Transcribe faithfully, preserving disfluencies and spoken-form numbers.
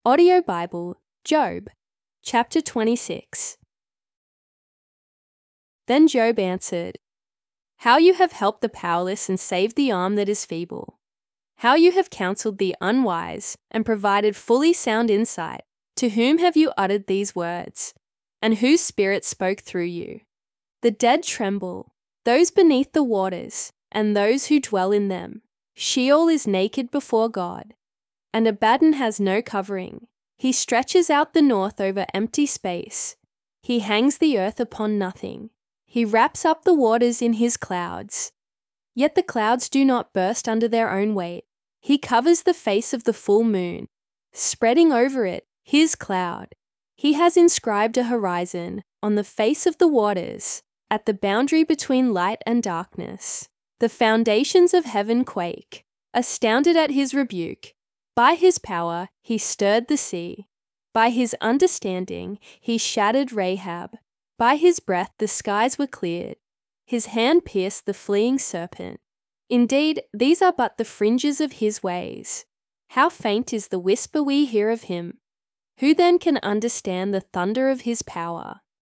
Audio Bible, Job, chapter twenty-six. Then Job answered, "How you have helped the powerless and saved the arm that is feeble. How you have counseled the unwise and provided fully sound insight. To whom have you uttered these words? And whose spirit spoke through you? The dead tremble, those beneath the waters, and those who dwell in them. Sheol is naked before God, and Abaddon has no covering. He stretches out the north over empty space. He hangs the earth upon nothing. He wraps up the waters in his clouds. Yet the clouds do not burst under their own weight. He covers the face of the full moon, spreading over it his cloud. He has inscribed a horizon on the face of the waters, at the boundary between light and darkness. The foundations of heaven quake, astounded at his rebuke. By his power he stirred the sea. By his understanding he shattered Rahab. By his breath the skies were cleared. His hand pierced the fleeing serpent. Indeed, these are but the fringes of his ways. How faint is the whisper we hear of him! Who then can understand the thunder of his power?